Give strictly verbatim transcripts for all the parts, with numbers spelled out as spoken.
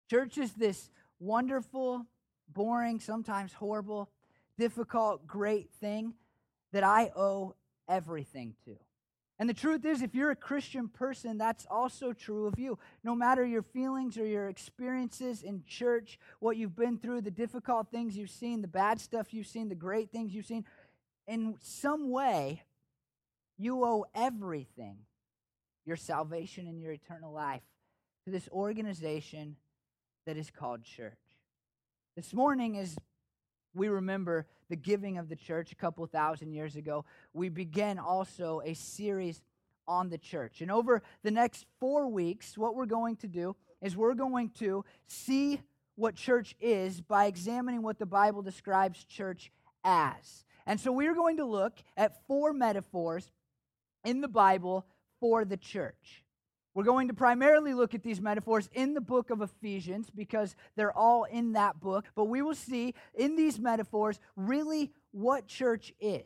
Church is this wonderful, boring, sometimes horrible, difficult, great thing that I owe everything to. And the truth is, if you're a Christian person, that's also true of you. No matter your feelings or your experiences in church, what you've been through, the difficult things you've seen, the bad stuff you've seen, the great things you've seen, in some way, you owe everything, your salvation and your eternal life, to this organization that is called church. This morning, as we remember the giving of the church a couple thousand years ago, we began also a series on the church. And over the next four weeks, what we're going to do is we're going to see what church is by examining what the Bible describes church as. And so we're going to look at four metaphors in the Bible for the church. We're going to primarily look at these metaphors in the book of Ephesians because they're all in that book. But we will see in these metaphors really what church is.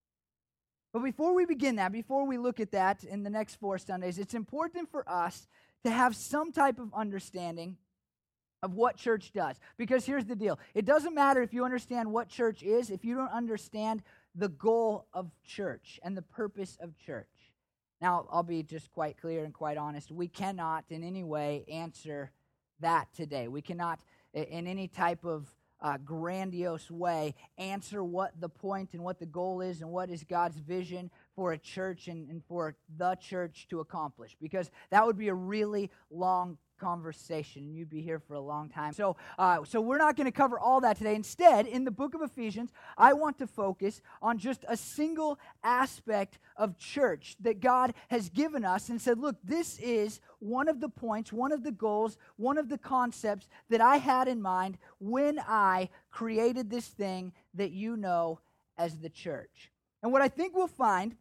But before we begin that, before we look at that in the next four Sundays, it's important for us to have some type of understanding of what church does. Because here's the deal. It doesn't matter if you understand what church is if you don't understand the goal of church and the purpose of church. Now, I'll be just quite clear and quite honest. We cannot in any way answer that today. We cannot in any type of uh, grandiose way answer what the point and what the goal is and what is God's vision for a church and, and for the church to accomplish. Because that would be a really long conversation, and you'd be here for a long time. So, uh, so we're not going to cover all that today. Instead, in the book of Ephesians, I want to focus on just a single aspect of church that God has given us and said, look, this is one of the points, one of the goals, one of the concepts that I had in mind when I created this thing that you know as the church. And what I think we'll find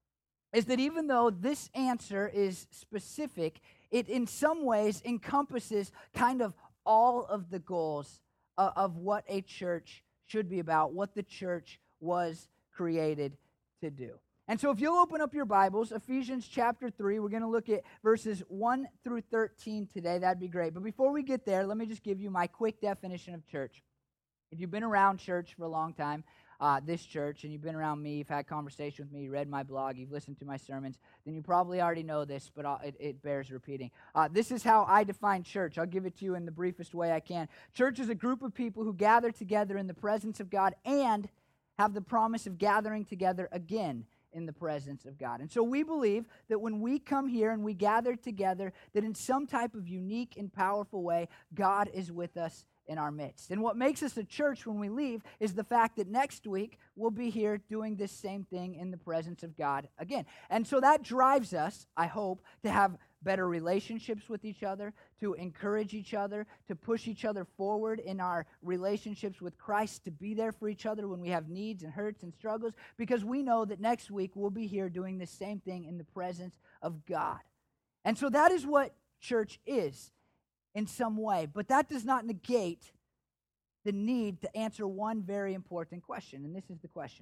is that even though this answer is specific, it in some ways encompasses kind of all of the goals of, of what a church should be about, what the church was created to do. And so if you'll open up your Bibles, Ephesians chapter three, we're going to look at verses one through thirteen today. That'd be great. But before we get there, let me just give you my quick definition of church. If you've been around church for a long time, Uh, this church, and you've been around me, you've had conversation with me, you read my blog, you've listened to my sermons, then you probably already know this, but I'll, it, it bears repeating. Uh, this is how I define church. I'll give it to you in the briefest way I can. Church is a group of people who gather together in the presence of God and have the promise of gathering together again in the presence of God. And so we believe that when we come here and we gather together, that in some type of unique and powerful way, God is with us in our midst. And what makes us a church when we leave is the fact that next week we'll be here doing this same thing in the presence of God again. And so that drives us, I hope, to have better relationships with each other, to encourage each other, to push each other forward in our relationships with Christ, to be there for each other when we have needs and hurts and struggles, because we know that next week we'll be here doing the same thing in the presence of God. And so that is what church is in some way, but that does not negate the need to answer one very important question, and this is the question.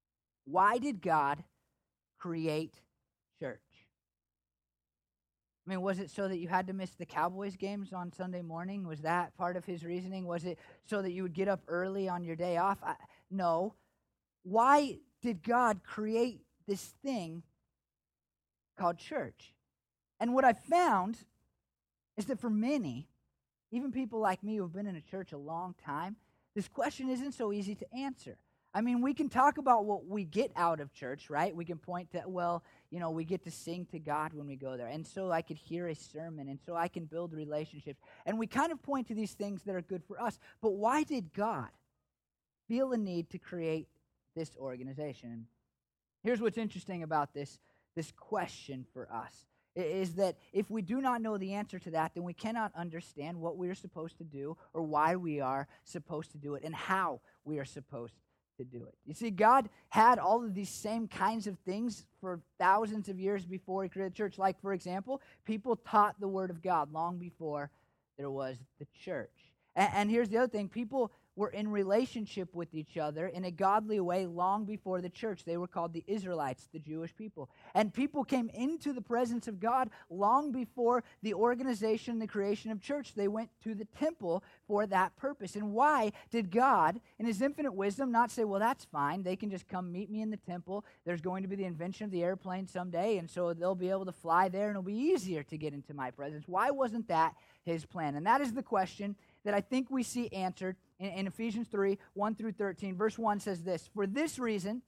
Why did God create church? I mean, was it so that you had to miss the Cowboys games on Sunday morning? Was that part of his reasoning? Was it so that you would get up early on your day off? I, no. Why did God create this thing called church? And what I found is that for many, even people like me who have been in a church a long time, this question isn't so easy to answer. I mean, we can talk about what we get out of church, right? We can point to, well, you know, we get to sing to God when we go there. And so I could hear a sermon, and so I can build relationships. And we kind of point to these things that are good for us. But why did God feel a need to create this organization? Here's what's interesting about this, this question for us. Is that if we do not know the answer to that, then we cannot understand what we are supposed to do or why we are supposed to do it and how we are supposed to do it. You see, God had all of these same kinds of things for thousands of years before he created the church. Like, for example, people taught the Word of God long before there was the church. And, and here's the other thing. People were in relationship with each other in a godly way long before the church. They were called the Israelites, the Jewish people. And people came into the presence of God long before the organization, the creation of church. They went to the temple for that purpose. And why did God, in his infinite wisdom, not say, well, that's fine. They can just come meet me in the temple. There's going to be the invention of the airplane someday, and so they'll be able to fly there, and it'll be easier to get into my presence. Why wasn't that his plan? And that is the question that I think we see answered in, in Ephesians three, one through thirteen. Verse one says this, "For this reason,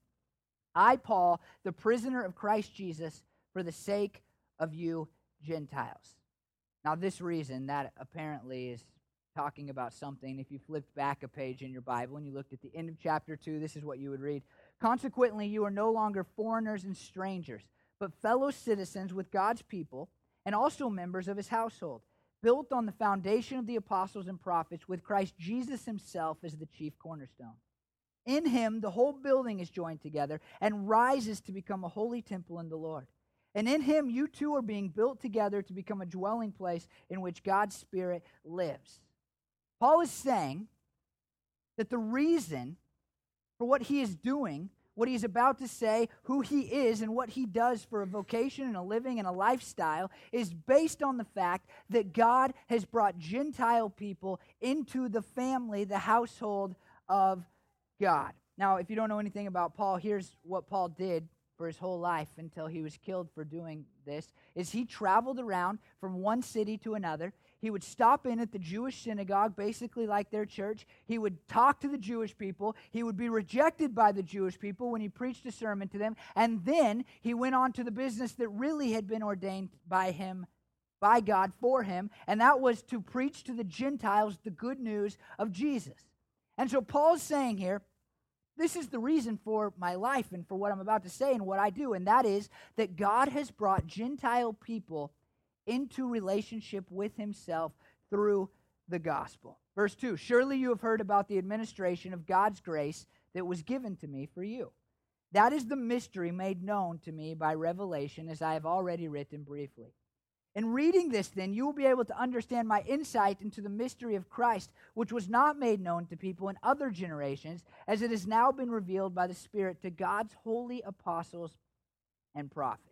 I, Paul, the prisoner of Christ Jesus, for the sake of you Gentiles." Now, this reason, that apparently is talking about something. If you flipped back a page in your Bible and you looked at the end of chapter two, this is what you would read. "Consequently, you are no longer foreigners and strangers, but fellow citizens with God's people and also members of his household, built on the foundation of the apostles and prophets, with Christ Jesus himself as the chief cornerstone. In him, the whole building is joined together and rises to become a holy temple in the Lord. And in him, you too are being built together to become a dwelling place in which God's Spirit lives." Paul is saying that the reason for what he is doing, what he's about to say, who he is, and what he does for a vocation and a living and a lifestyle is based on the fact that God has brought Gentile people into the family, the household of God. Now, if you don't know anything about Paul, here's what Paul did for his whole life until he was killed for doing this, is he traveled around from one city to another. He would stop in at the Jewish synagogue, basically like their church. He would talk to the Jewish people. He would be rejected by the Jewish people when he preached a sermon to them. And then he went on to the business that really had been ordained by him, by God for him, and that was to preach to the Gentiles the good news of Jesus. And so Paul's saying here, this is the reason for my life and for what I'm about to say and what I do, and that is that God has brought Gentile people into relationship with himself through the gospel. Verse two, "Surely you have heard about the administration of God's grace that was given to me for you. That is the mystery made known to me by revelation, as I have already written briefly. In reading this, then, you will be able to understand my insight into the mystery of Christ, which was not made known to people in other generations, as it has now been revealed by the Spirit to God's holy apostles and prophets."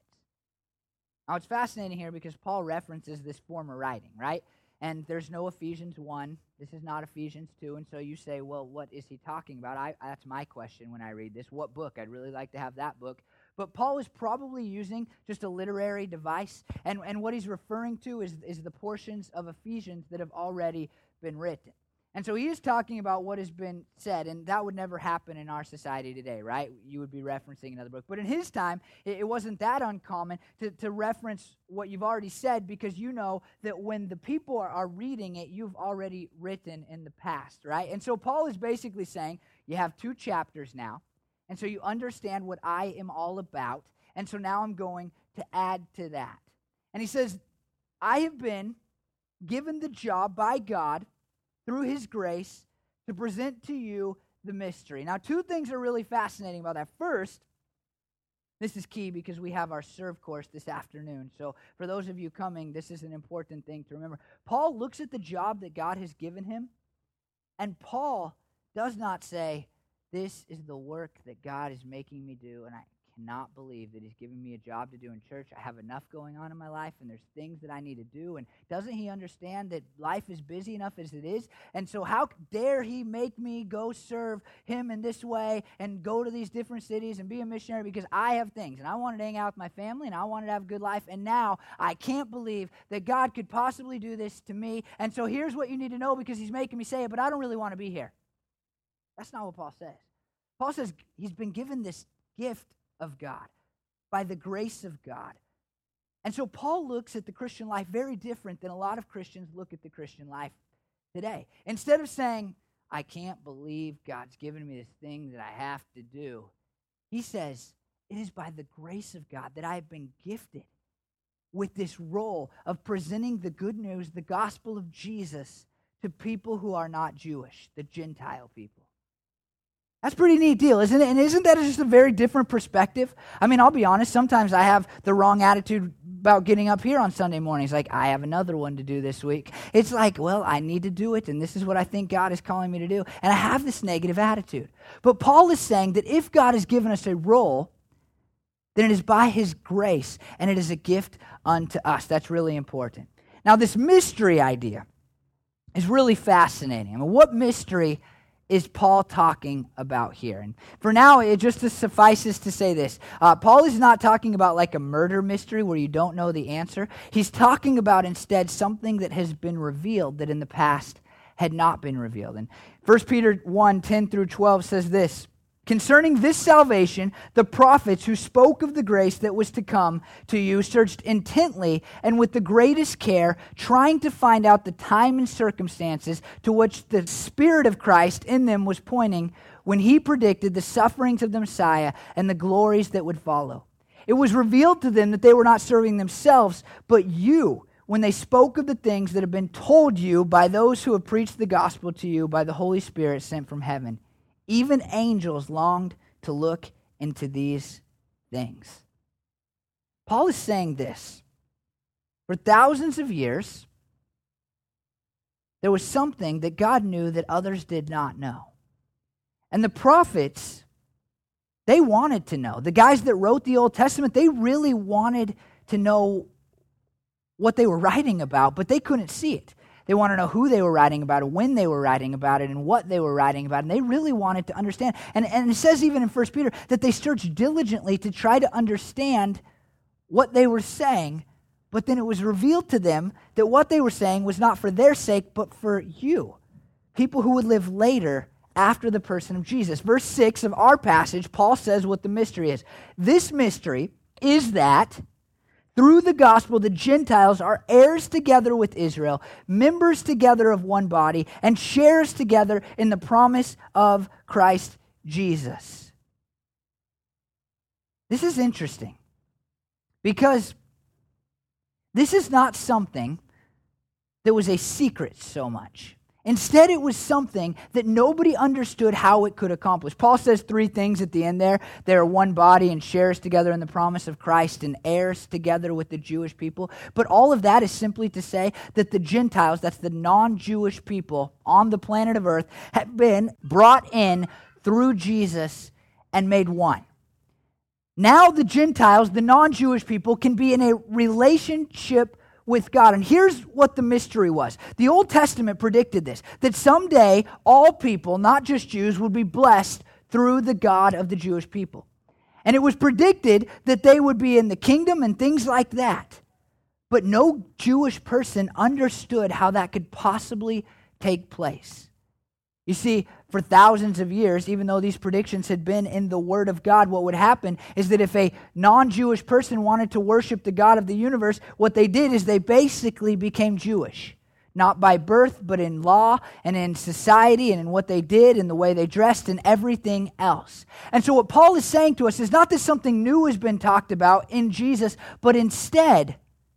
Now, it's fascinating here because Paul references this former writing, right? And there's no Ephesians one. This is not Ephesians two. And so you say, well, what is he talking about? I, that's my question when I read this. What book? I'd really like to have that book. But Paul is probably using just a literary device. And, and what he's referring to is, is the portions of Ephesians that have already been written. And so he is talking about what has been said, and that would never happen in our society today, right? You would be referencing another book. But in his time, it, it wasn't that uncommon to, to reference what you've already said, because you know that when the people are, are reading it, you've already written in the past, right? And so Paul is basically saying, you have two chapters now, and so you understand what I am all about, and so now I'm going to add to that. And he says, I have been given the job by God through his grace to present to you the mystery. Now, two things are really fascinating about that. First, this is key because we have our serve course this afternoon. So for those of you coming, this is an important thing to remember. Paul looks at the job that God has given him, and Paul does not say, this is the work that God is making me do, and I cannot believe that he's giving me a job to do in church. I have enough going on in my life, and there's things that I need to do. And doesn't he understand that life is busy enough as it is? And so how dare he make me go serve him in this way and go to these different cities and be a missionary because I have things, and I wanted to hang out with my family, and I wanted to have a good life, and now I can't believe that God could possibly do this to me. And so here's what you need to know because he's making me say it, but I don't really want to be here. That's not what Paul says. Paul says he's been given this gift of God, by the grace of God. And so Paul looks at the Christian life very different than a lot of Christians look at the Christian life today. Instead of saying, I can't believe God's given me this thing that I have to do, he says, it is by the grace of God that I have been gifted with this role of presenting the good news, the gospel of Jesus, to people who are not Jewish, the Gentile people. That's a pretty neat deal, isn't it? And isn't that just a very different perspective? I mean, I'll be honest, sometimes I have the wrong attitude about getting up here on Sunday mornings. Like, I have another one to do this week. It's like, well, I need to do it, and this is what I think God is calling me to do. And I have this negative attitude. But Paul is saying that if God has given us a role, then it is by his grace, and it is a gift unto us. That's really important. Now, this mystery idea is really fascinating. I mean, what mystery is Paul talking about here? And for now, it just suffices to say this. Uh, Paul is not talking about like a murder mystery where you don't know the answer. He's talking about instead something that has been revealed that in the past had not been revealed. And First Peter one, ten through twelve says this: "Concerning this salvation, the prophets who spoke of the grace that was to come to you searched intently and with the greatest care, trying to find out the time and circumstances to which the Spirit of Christ in them was pointing when he predicted the sufferings of the Messiah and the glories that would follow. It was revealed to them that they were not serving themselves, but you, when they spoke of the things that have been told you by those who have preached the gospel to you by the Holy Spirit sent from heaven. Even angels longed to look into these things." Paul is saying this. For thousands of years, there was something that God knew that others did not know. And the prophets, they wanted to know. The guys that wrote the Old Testament, they really wanted to know what they were writing about, but they couldn't see it. They want to know who they were writing about it, when they were writing about it, and what they were writing about. And they really wanted to understand. And, and it says even in First Peter that they searched diligently to try to understand what they were saying. But then it was revealed to them that what they were saying was not for their sake, but for you. People who would live later after the person of Jesus. Verse six of our passage, Paul says what the mystery is. This mystery is that through the gospel, the Gentiles are heirs together with Israel, members together of one body, and shares together in the promise of Christ Jesus. This is interesting because this is not something that was a secret so much. Instead, it was something that nobody understood how it could accomplish. Paul says three things at the end there. They are one body and shares together in the promise of Christ and heirs together with the Jewish people. But all of that is simply to say that the Gentiles, that's the non-Jewish people on the planet of earth, have been brought in through Jesus and made one. Now the Gentiles, the non-Jewish people, can be in a relationship with God. And here's what the mystery was. The Old Testament predicted this, that someday all people, not just Jews, would be blessed through the God of the Jewish people. And it was predicted that they would be in the kingdom and things like that. But no Jewish person understood how that could possibly take place. You see, for thousands of years, even though these predictions had been in the Word of God, what would happen is that if a non-Jewish person wanted to worship the God of the universe, what they did is they basically became Jewish. Not by birth, but in law and in society and in what they did and the way they dressed and everything else. And so what Paul is saying to us is not that something new has been talked about in Jesus, but instead,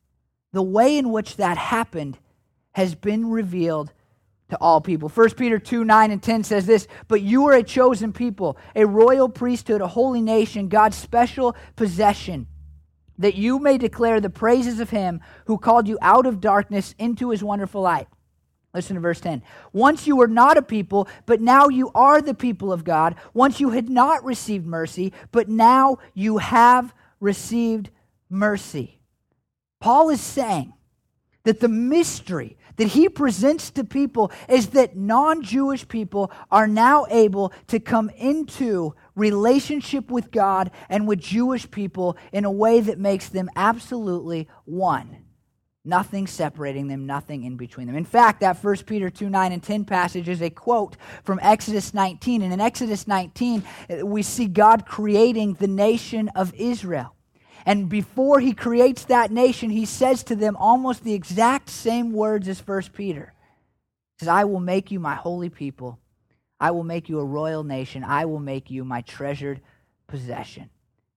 the way in which that happened has been revealed to all people. First Peter two, nine and ten says this: "But you are a chosen people, a royal priesthood, a holy nation, God's special possession, that you may declare the praises of him who called you out of darkness into his wonderful light." Listen to verse ten. "Once you were not a people, but now you are the people of God. Once you had not received mercy, but now you have received mercy." Paul is saying that the mystery that he presents to people is that non-Jewish people are now able to come into relationship with God and with Jewish people in a way that makes them absolutely one. Nothing separating them, nothing in between them. In fact, that First Peter two, nine and ten passage is a quote from Exodus nineteen. And in Exodus nineteen, we see God creating the nation of Israel. And before he creates that nation, he says to them almost the exact same words as First Peter. He says, "I will make you my holy people. I will make you a royal nation. I will make you my treasured possession."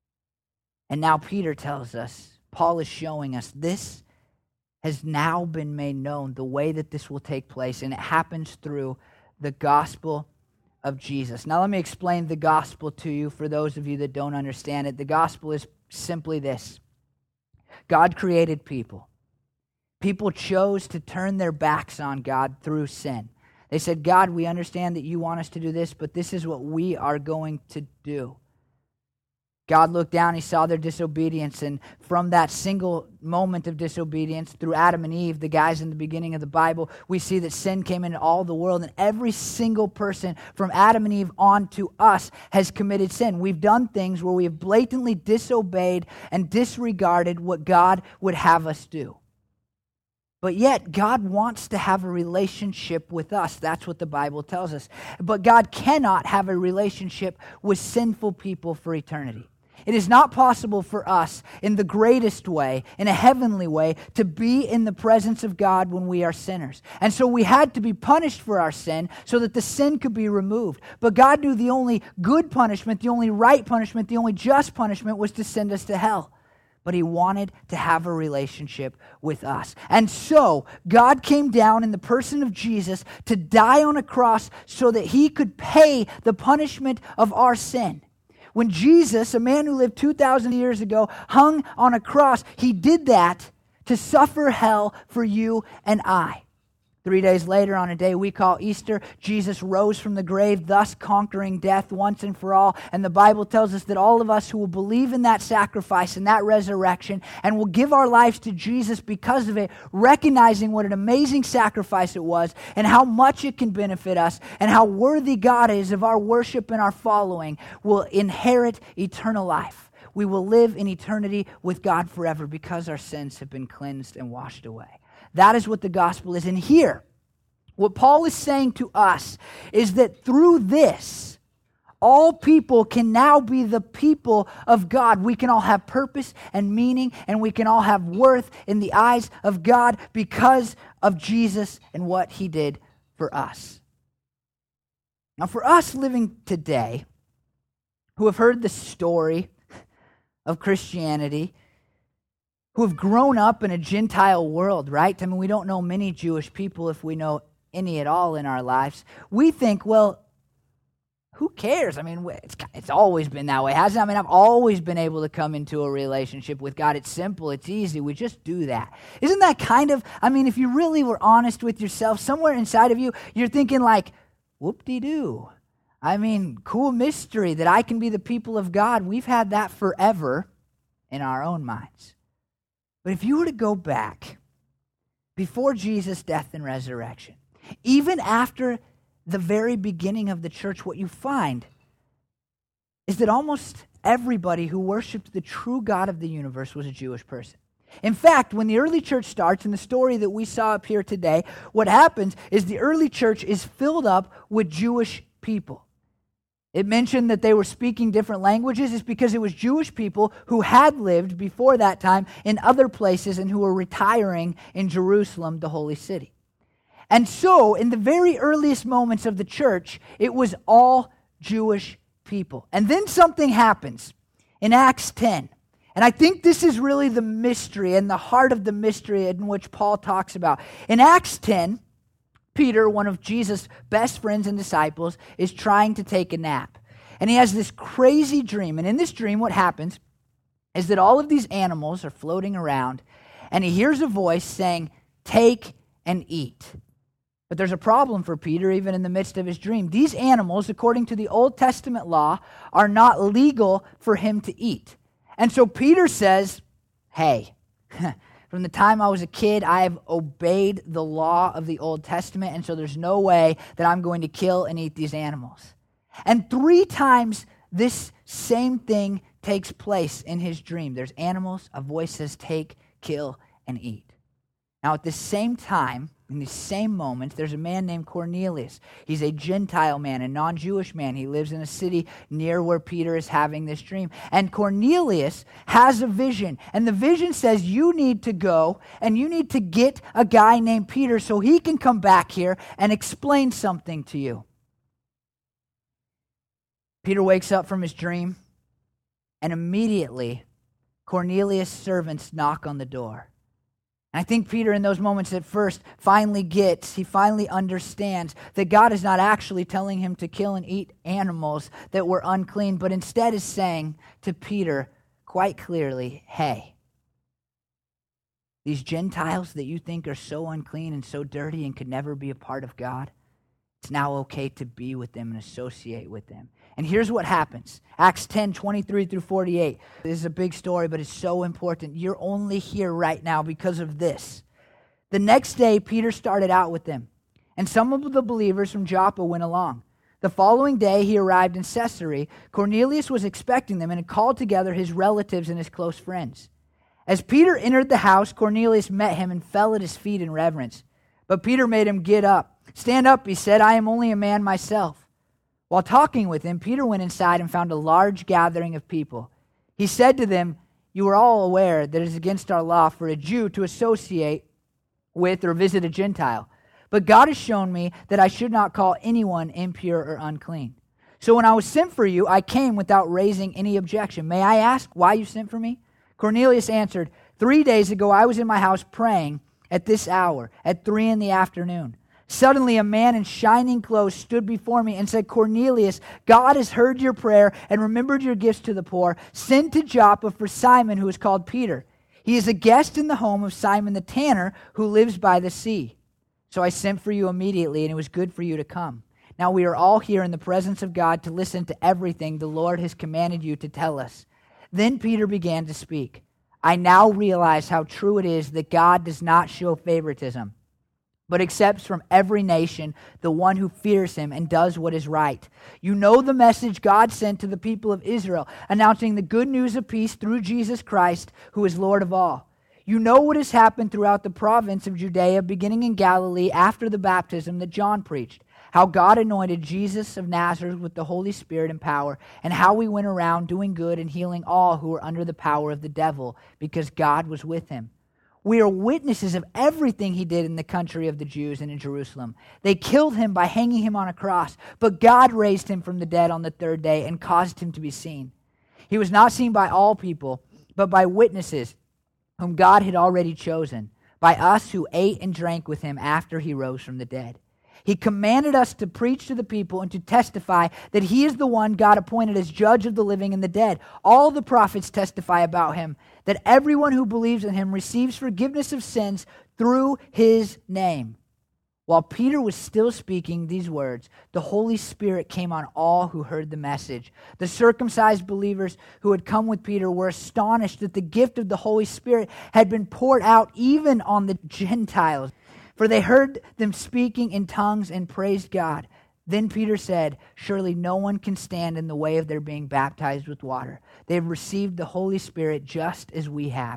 And now Peter tells us, Paul is showing us this has now been made known, the way that this will take place. And it happens through the gospel of Jesus. Now let me explain the gospel to you for those of you that don't understand it. The gospel is simply this. God created people. People chose to turn their backs on God through sin. They said, God, we understand that you want us to do this, but this is what we are going to do. God looked down, he saw their disobedience, and from that single moment of disobedience, through Adam and Eve, the guys in the beginning of the Bible, we see that sin came into all the world, and every single person from Adam and Eve on to us has committed sin. We've done things where we have blatantly disobeyed and disregarded what God would have us do. But yet, God wants to have a relationship with us. That's what the Bible tells us. But God cannot have a relationship with sinful people for eternity. It is not possible for us in the greatest way, in a heavenly way, to be in the presence of God when we are sinners. And so we had to be punished for our sin so that the sin could be removed. But God knew the only good punishment, the only right punishment, the only just punishment was to send us to hell. But he wanted to have a relationship with us. And so God came down in the person of Jesus to die on a cross so that he could pay the punishment of our sin. When Jesus, a man who lived two thousand years ago, hung on a cross, he did that to suffer hell for you and I. Three days later, on a day we call Easter, Jesus rose from the grave, thus conquering death once and for all. And the Bible tells us that all of us who will believe in that sacrifice and that resurrection and will give our lives to Jesus because of it, recognizing what an amazing sacrifice it was and how much it can benefit us and how worthy God is of our worship and our following, will inherit eternal life. We will live in eternity with God forever because our sins have been cleansed and washed away. That is what the gospel is. And here, what Paul is saying to us is that through this, all people can now be the people of God. We can all have purpose and meaning, and we can all have worth in the eyes of God because of Jesus and what he did for us. Now, for us living today, who have heard the story of Christianity, who have grown up in a Gentile world, right? I mean, we don't know many Jewish people, if we know any at all in our lives. We think, well, who cares? I mean, it's, it's always been that way, hasn't it? I mean, I've always been able to come into a relationship with God. It's simple. It's easy. We just do that. Isn't that kind of, I mean, if you really were honest with yourself, somewhere inside of you, you're thinking like, whoop-de-doo. I mean, cool mystery that I can be the people of God. We've had that forever in our own minds. But if you were to go back before Jesus' death and resurrection, even after the very beginning of the church, what you find is that almost everybody who worshiped the true God of the universe was a Jewish person. In fact, when the early church starts, in the story that we saw up here today, what happens is the early church is filled up with Jewish people. It mentioned that they were speaking different languages. It's because it was Jewish people who had lived before that time in other places and who were retiring in Jerusalem, the holy city. And so, in the very earliest moments of the church, it was all Jewish people. And then something happens in Acts ten. And I think this is really the mystery and the heart of the mystery in which Paul talks about. In Acts ten, Peter, one of Jesus' best friends and disciples, is trying to take a nap. And he has this crazy dream. And in this dream, what happens is that all of these animals are floating around, and he hears a voice saying, "Take and eat." But there's a problem for Peter, even in the midst of his dream. These animals, according to the Old Testament law, are not legal for him to eat. And so Peter says, hey, from the time I was a kid, I have obeyed the law of the Old Testament, and so there's no way that I'm going to kill and eat these animals. And three times this same thing takes place in his dream. There's animals, a voice says, take, kill, and eat. Now at the same time, in these same moments, there's a man named Cornelius. He's a Gentile man, a non-Jewish man. He lives in a city near where Peter is having this dream. And Cornelius has a vision. And the vision says, you need to go and you need to get a guy named Peter so he can come back here and explain something to you. Peter wakes up from his dream, and immediately Cornelius' servants knock on the door. And I think Peter in those moments at first finally gets, he finally understands that God is not actually telling him to kill and eat animals that were unclean, but instead is saying to Peter quite clearly, hey, these Gentiles that you think are so unclean and so dirty and could never be a part of God, it's now okay to be with them and associate with them. And here's what happens. Acts ten, twenty-three through forty-eight. This is a big story, but it's so important. You're only here right now because of this. The next day, Peter started out with them, and some of the believers from Joppa went along. The following day, he arrived in Caesarea. Cornelius was expecting them and had called together his relatives and his close friends. As Peter entered the house, Cornelius met him and fell at his feet in reverence. But Peter made him get up. Stand up, he said, I am only a man myself. While talking with him, Peter went inside and found a large gathering of people. He said to them, you are all aware that it is against our law for a Jew to associate with or visit a Gentile. But God has shown me that I should not call anyone impure or unclean. So when I was sent for you, I came without raising any objection. May I ask why you sent for me? Cornelius answered, Three days ago I was in my house praying at this hour, at three in the afternoon. Suddenly a man in shining clothes stood before me and said, Cornelius, God has heard your prayer and remembered your gifts to the poor. Send to Joppa for Simon, who is called Peter. He is a guest in the home of Simon the tanner, who lives by the sea. So I sent for you immediately, and it was good for you to come. Now we are all here in the presence of God to listen to everything the Lord has commanded you to tell us. Then Peter began to speak. I now realize how true it is that God does not show favoritism, but accepts from every nation the one who fears him and does what is right. You know the message God sent to the people of Israel, announcing the good news of peace through Jesus Christ, who is Lord of all. You know what has happened throughout the province of Judea, beginning in Galilee after the baptism that John preached, how God anointed Jesus of Nazareth with the Holy Spirit and power, and how he went around doing good and healing all who were under the power of the devil, because God was with him. We are witnesses of everything he did in the country of the Jews and in Jerusalem. They killed him by hanging him on a cross, but God raised him from the dead on the third day and caused him to be seen. He was not seen by all people, but by witnesses whom God had already chosen, by us who ate and drank with him after he rose from the dead. He commanded us to preach to the people and to testify that he is the one God appointed as judge of the living and the dead. All the prophets testify about him, that everyone who believes in him receives forgiveness of sins through his name. While Peter was still speaking these words, the Holy Spirit came on all who heard the message. The circumcised believers who had come with Peter were astonished that the gift of the Holy Spirit had been poured out even on the Gentiles, for they heard them speaking in tongues and praised God. Then Peter said, surely no one can stand in the way of their being baptized with water. They have received the Holy Spirit just as we have.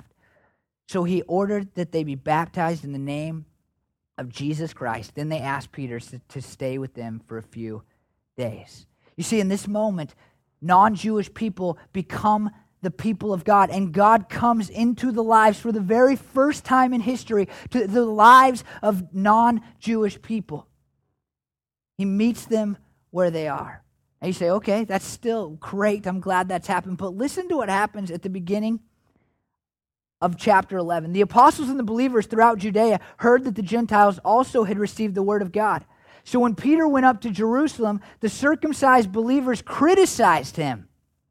So he ordered that they be baptized in the name of Jesus Christ. Then they asked Peter to, to stay with them for a few days. You see, in this moment, non-Jewish people become the people of God, and God comes into the lives for the very first time in history to the lives of non-Jewish people. He meets them where they are. And you say, okay, that's still great. I'm glad that's happened. But listen to what happens at the beginning of chapter eleven. The apostles and the believers throughout Judea heard that the Gentiles also had received the word of God. So when Peter went up to Jerusalem, the circumcised believers criticized him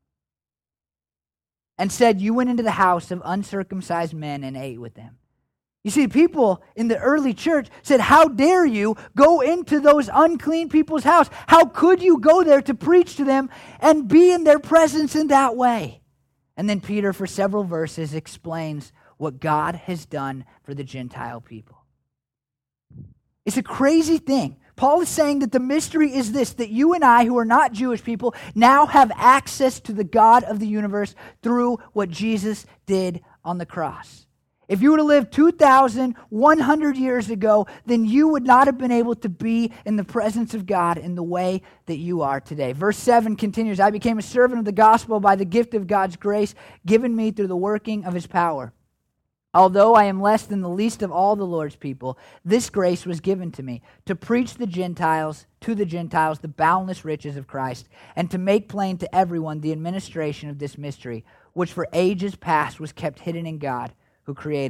and said, you went into the house of uncircumcised men and ate with them. You see, people in the early church said, how dare you go into those unclean people's house? How could you go there to preach to them and be in their presence in that way? And then Peter, for several verses, explains what God has done for the Gentile people. It's a crazy thing. Paul is saying that the mystery is this, that you and I, who are not Jewish people, now have access to the God of the universe through what Jesus did on the cross. If you would have lived two thousand one hundred years ago, then you would not have been able to be in the presence of God in the way that you are today. Verse seven continues, I became a servant of the gospel by the gift of God's grace given me through the working of his power. Although I am less than the least of all the Lord's people, this grace was given to me, to preach the Gentiles, to the Gentiles, the boundless riches of Christ, and to make plain to everyone the administration of this mystery, which for ages past was kept hidden in God, who created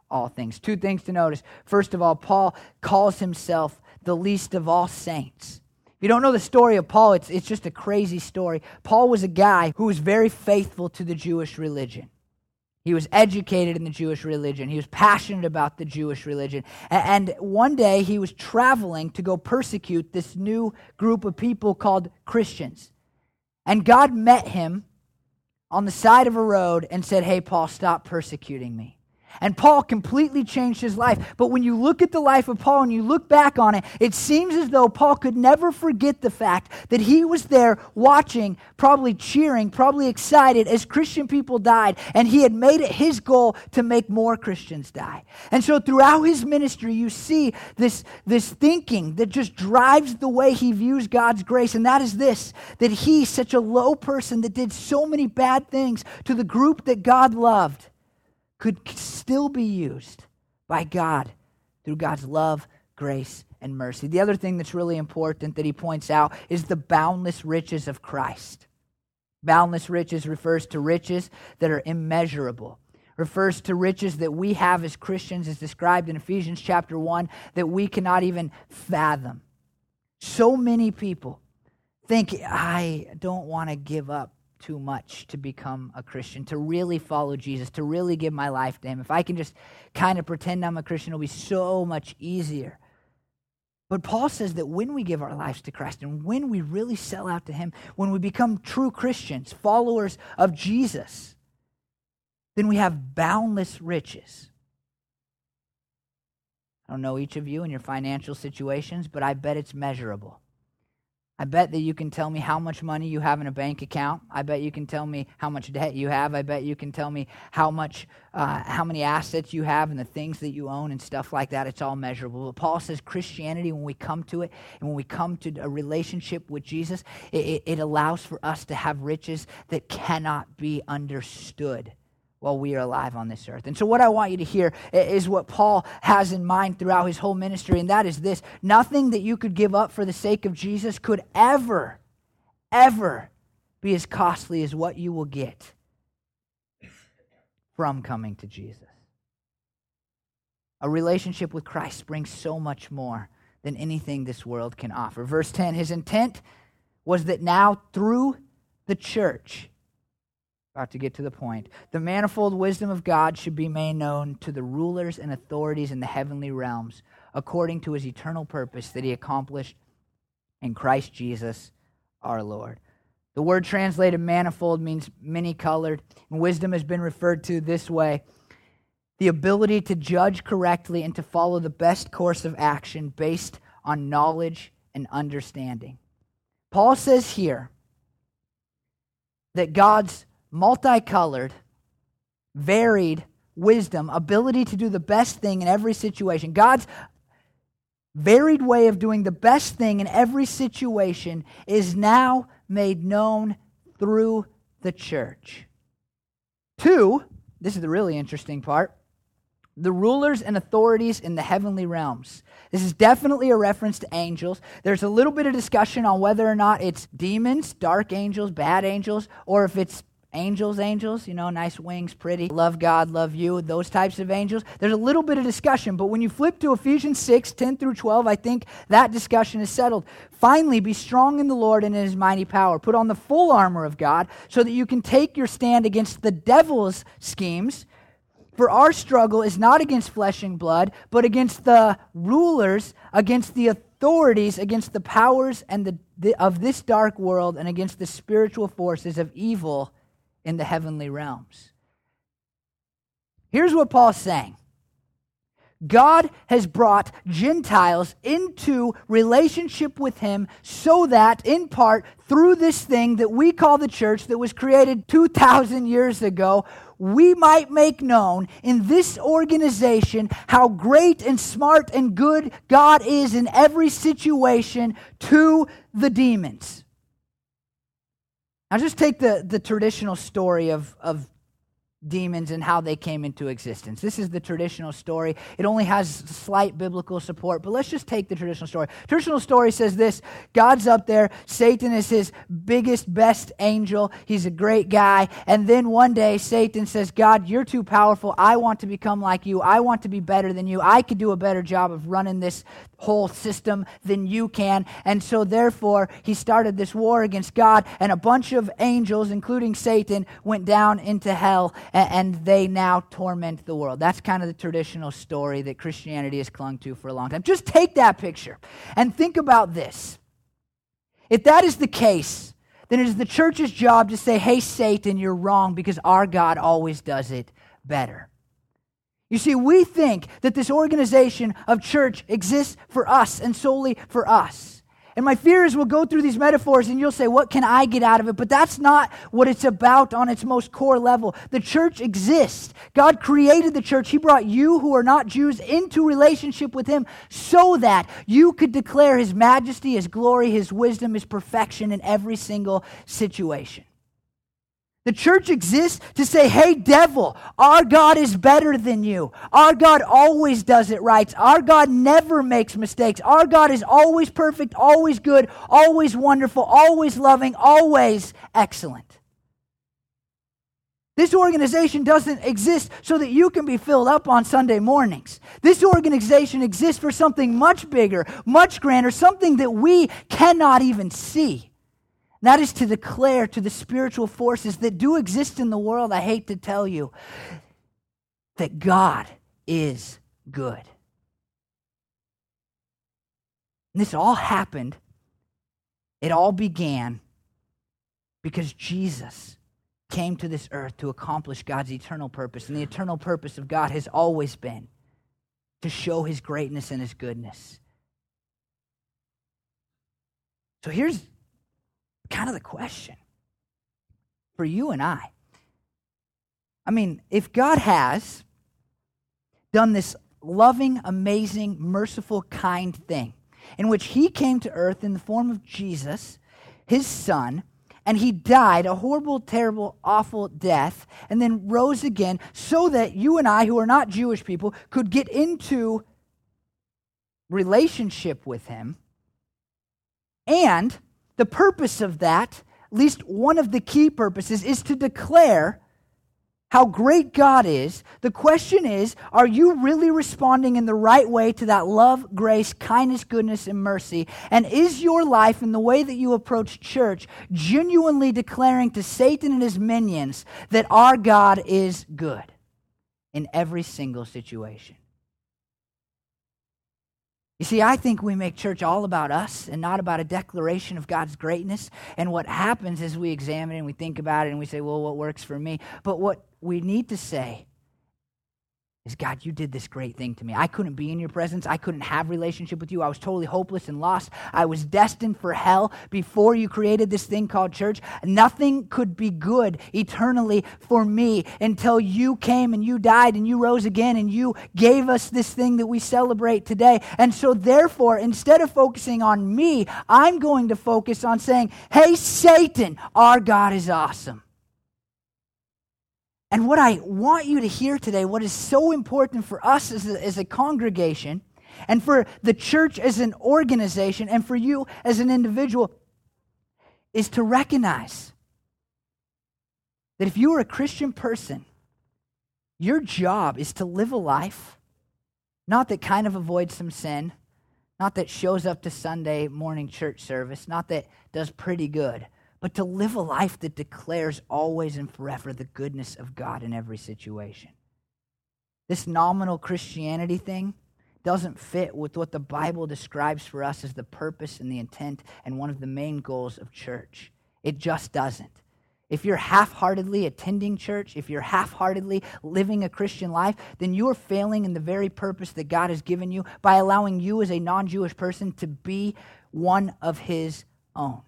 all things. Two things to notice. First of all, Paul calls himself the least of all saints. If you don't know the story of Paul, it's, it's just a crazy story. Paul was a guy who was very faithful to the Jewish religion. He was educated in the Jewish religion. He was passionate about the Jewish religion. And one day he was traveling to go persecute this new group of people called Christians. And God met him on the side of a road and said, "Hey, Paul, stop persecuting me." And Paul completely changed his life. But when you look at the life of Paul and you look back on it, it seems as though Paul could never forget the fact that he was there watching, probably cheering, probably excited as Christian people died. And he had made it his goal to make more Christians die. And so throughout his ministry, you see this, this thinking that just drives the way he views God's grace. And that is this, that he, such a low person that did so many bad things to the group that God loved, could still be used by God through God's love, grace, and mercy. The other thing that's really important that he points out is the boundless riches of Christ. Boundless riches refers to riches that are immeasurable. Refers to riches that we have as Christians, as described in Ephesians chapter one, that we cannot even fathom. So many people think, I don't want to give up too much to become a Christian, to really follow Jesus, to really give my life to him. If I can just kind of pretend I'm a Christian, it'll be so much easier. But Paul says that when we give our lives to Christ and when we really sell out to him, when we become true Christians, followers of Jesus, then we have boundless riches. I don't know each of you and your financial situations, but I bet it's measurable. I bet that you can tell me how much money you have in a bank account. I bet you can tell me how much debt you have. I bet you can tell me how much, uh, how many assets you have and the things that you own and stuff like that. It's all measurable. But Paul says Christianity, when we come to it and when we come to a relationship with Jesus, it, it, it allows for us to have riches that cannot be understood while we are alive on this earth. And so what I want you to hear is what Paul has in mind throughout his whole ministry, and that is this: nothing that you could give up for the sake of Jesus could ever, ever be as costly as what you will get from coming to Jesus. A relationship with Christ brings so much more than anything this world can offer. Verse ten, his intent was that now through the church, about to get to the point, the manifold wisdom of God should be made known to the rulers and authorities in the heavenly realms, according to his eternal purpose that he accomplished in Christ Jesus our Lord. The word translated manifold means many-colored, and wisdom has been referred to this way: the ability to judge correctly and to follow the best course of action based on knowledge and understanding. Paul says here that God's multicolored, varied wisdom, ability to do the best thing in every situation, God's varied way of doing the best thing in every situation is now made known through the church. Two, this is the really interesting part, the rulers and authorities in the heavenly realms. This is definitely a reference to angels. There's a little bit of discussion on whether or not it's demons, dark angels, bad angels, or if it's Angels, angels, you know, nice wings, pretty, love God, love you, those types of angels. There's a little bit of discussion, but when you flip to Ephesians six, ten through twelve, I think that discussion is settled. Finally, be strong in the Lord and in his mighty power. Put on the full armor of God so that you can take your stand against the devil's schemes. For our struggle is not against flesh and blood, but against the rulers, against the authorities, against the powers and the, the of this dark world, and against the spiritual forces of evil in the heavenly realms. Here's what Paul's saying. God has brought Gentiles into relationship with him so that, in part, through this thing that we call the church that was created two thousand years ago, we might make known in this organization how great and smart and good God is in every situation to the demons. Now just take the, the traditional story of, of demons and how they came into existence. This is the traditional story. It only has slight biblical support, but let's just take the traditional story. Traditional story says this: God's up there, Satan is his biggest, best angel, he's a great guy, and then one day Satan says, God, you're too powerful, I want to become like you, I want to be better than you, I could do a better job of running this whole system than you can, and so therefore he started this war against God, and a bunch of angels, including Satan, went down into hell, and they now torment the world. That's kind of the traditional story that Christianity has clung to for a long time. Just take that picture and think about this. If that is the case, then it is the church's job to say, hey, Satan, you're wrong, because our God always does it better. You see, we think that this organization of church exists for us and solely for us. And my fear is we'll go through these metaphors and you'll say, what can I get out of it? But that's not what it's about on its most core level. The church exists. God created the church. He brought you who are not Jews into relationship with Him so that you could declare His majesty, His glory, His wisdom, His perfection in every single situation. The church exists to say, hey, devil, our God is better than you. Our God always does it right. Our God never makes mistakes. Our God is always perfect, always good, always wonderful, always loving, always excellent. This organization doesn't exist so that you can be filled up on Sunday mornings. This organization exists for something much bigger, much grander, something that we cannot even see. That is to declare to the spiritual forces that do exist in the world, I hate to tell you, that God is good. And this all happened, it all began because Jesus came to this earth to accomplish God's eternal purpose. And the eternal purpose of God has always been to show His greatness and His goodness. So here's kind of the question for you and I. I mean, if God has done this loving, amazing, merciful, kind thing in which He came to earth in the form of Jesus, His Son, and He died a horrible, terrible, awful death, and then rose again so that you and I, who are not Jewish people, could get into relationship with Him, and the purpose of that, at least one of the key purposes, is to declare how great God is. The question is, are you really responding in the right way to that love, grace, kindness, goodness, and mercy? And is your life and the way that you approach church genuinely declaring to Satan and his minions that our God is good in every single situation? You see, I think we make church all about us and not about a declaration of God's greatness. And what happens is we examine it and we think about it and we say, well, what works for me? But what we need to say is, God, you did this great thing to me. I couldn't be in your presence. I couldn't have relationship with you. I was totally hopeless and lost. I was destined for hell before you created this thing called church. Nothing could be good eternally for me until you came and you died and you rose again and you gave us this thing that we celebrate today. And so therefore, instead of focusing on me, I'm going to focus on saying, hey, Satan, our God is awesome. And what I want you to hear today, what is so important for us as a, as a congregation, and for the church as an organization, and for you as an individual, is to recognize that if you are a Christian person, your job is to live a life, not that kind of avoids some sin, not that shows up to Sunday morning church service, not that does pretty good, but to live a life that declares always and forever the goodness of God in every situation. This nominal Christianity thing doesn't fit with what the Bible describes for us as the purpose and the intent and one of the main goals of church. It just doesn't. If you're half-heartedly attending church, if you're half-heartedly living a Christian life, then you are failing in the very purpose that God has given you by allowing you as a non-Jewish person to be one of His own.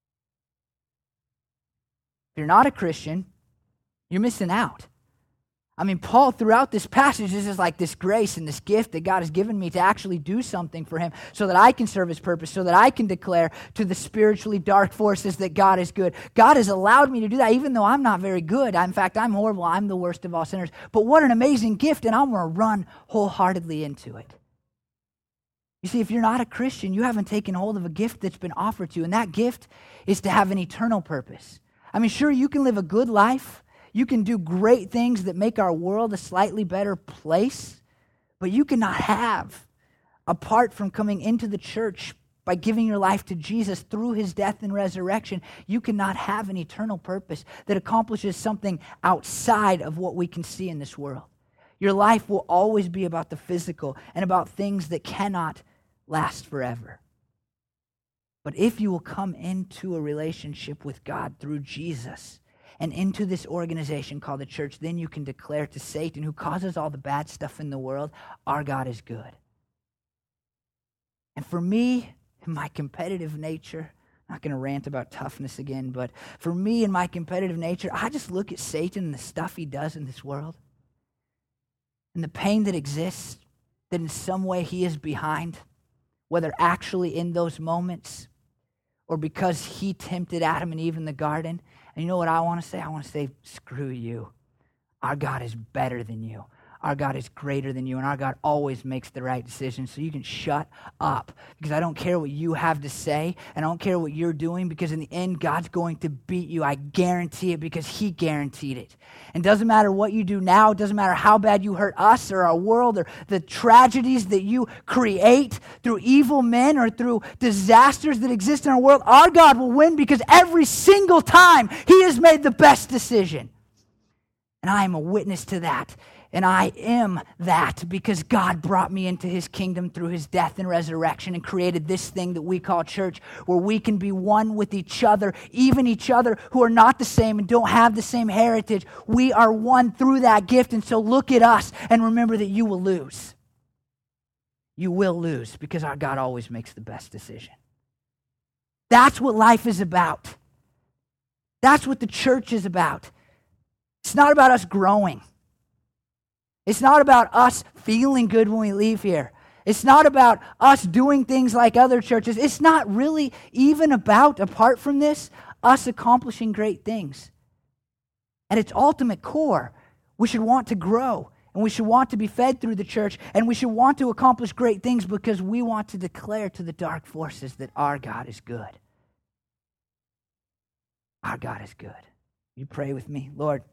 If you're not a Christian, you're missing out. I mean, Paul, throughout this passage, this is like this grace and this gift that God has given me to actually do something for him so that I can serve his purpose, so that I can declare to the spiritually dark forces that God is good. God has allowed me to do that, even though I'm not very good. In fact, I'm horrible. I'm the worst of all sinners. But what an amazing gift, and I'm going to run wholeheartedly into it. You see, if you're not a Christian, you haven't taken hold of a gift that's been offered to you, and that gift is to have an eternal purpose. I mean, sure, you can live a good life. You can do great things that make our world a slightly better place, but you cannot have, apart from coming into the church by giving your life to Jesus through his death and resurrection, you cannot have an eternal purpose that accomplishes something outside of what we can see in this world. Your life will always be about the physical and about things that cannot last forever. But if you will come into a relationship with God through Jesus, and into this organization called the church, then you can declare to Satan, who causes all the bad stuff in the world, our God is good. And for me, in my competitive nature, I'm not going to rant about toughness again, but for me in my competitive nature, I just look at Satan and the stuff he does in this world, and the pain that exists, that in some way he is behind, whether actually in those moments or because he tempted Adam and Eve in the garden. And you know what I want to say? I want to say, screw you. Our God is better than you. Our God is greater than you, and our God always makes the right decision. So you can shut up, because I don't care what you have to say, and I don't care what you're doing, because in the end, God's going to beat you. I guarantee it, because he guaranteed it. And it doesn't matter what you do now. It doesn't matter how bad you hurt us or our world or the tragedies that you create through evil men or through disasters that exist in our world. Our God will win, because every single time he has made the best decision. And I am a witness to that. And I am that, because God brought me into his kingdom through his death and resurrection and created this thing that we call church, where we can be one with each other, even each other who are not the same and don't have the same heritage. We are one through that gift. And so look at us and remember that you will lose. You will lose, because our God always makes the best decision. That's what life is about. That's what the church is about. It's not about us growing. It's not about us feeling good when we leave here. It's not about us doing things like other churches. It's not really even about, apart from this, us accomplishing great things. At its ultimate core, we should want to grow, and we should want to be fed through the church, and we should want to accomplish great things because we want to declare to the dark forces that our God is good. Our God is good. You pray with me. Lord,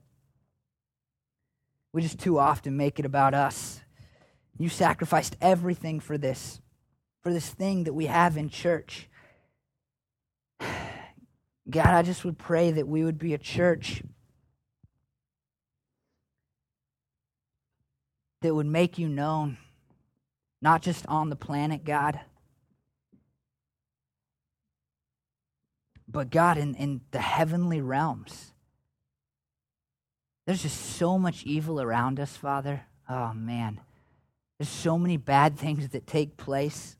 we just too often make it about us. You sacrificed everything for this, for this thing that we have in church. God, I just would pray that we would be a church that would make you known, not just on the planet, God, but God, in, in the heavenly realms. There's just so much evil around us, Father. Oh, man. There's so many bad things that take place.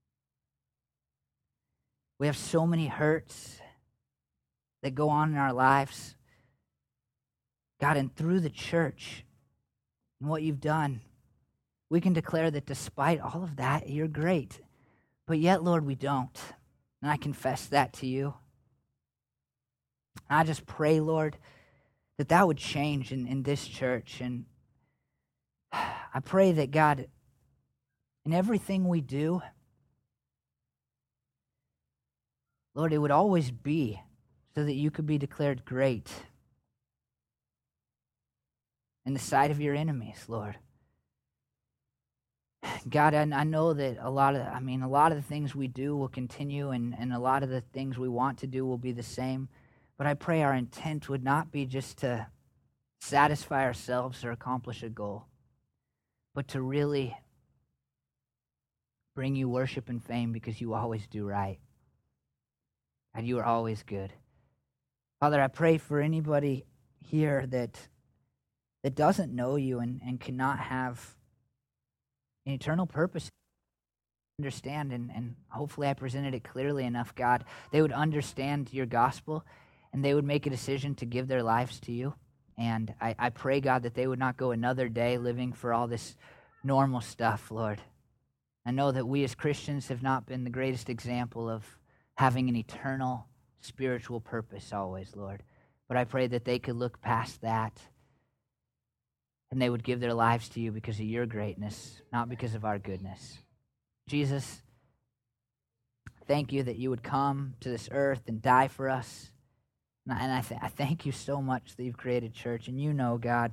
We have so many hurts that go on in our lives. God, and through the church and what you've done, we can declare that despite all of that, you're great. But yet, Lord, we don't. And I confess that to you. And I just pray, Lord, that that would change in, in this church. And I pray that, God, in everything we do, Lord, it would always be so that you could be declared great in the sight of your enemies, Lord. God, I, I know that a lot of, I mean, a lot of the things we do will continue, and, and a lot of the things we want to do will be the same. But I pray our intent would not be just to satisfy ourselves or accomplish a goal, but to really bring you worship and fame, because you always do right. And you are always good. Father, I pray for anybody here that that doesn't know you and, and cannot have an eternal purpose. Understand, and, and hopefully I presented it clearly enough, God. They would understand your gospel, and they would make a decision to give their lives to you And I, I pray, God, that they would not go another day living for all this normal stuff, Lord. I know that we as Christians have not been the greatest example of having an eternal spiritual purpose always, Lord. But I pray that they could look past that and they would give their lives to you because of your greatness, not because of our goodness. Jesus, thank you that you would come to this earth and die for us. And I, th- I thank you so much that you've created church. And you know, God,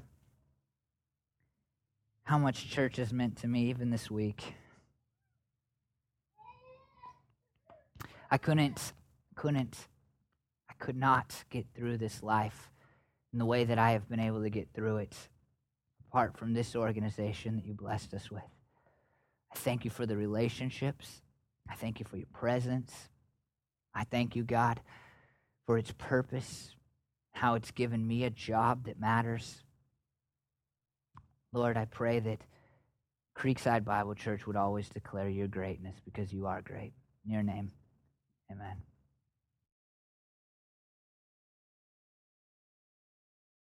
how much church has meant to me even this week. I couldn't, couldn't, I could not get through this life in the way that I have been able to get through it apart from this organization that you blessed us with. I thank you for the relationships. I thank you for your presence. I thank you, God, for its purpose, how it's given me a job that matters. Lord, I pray that Creekside Bible Church would always declare your greatness because you are great. In your name.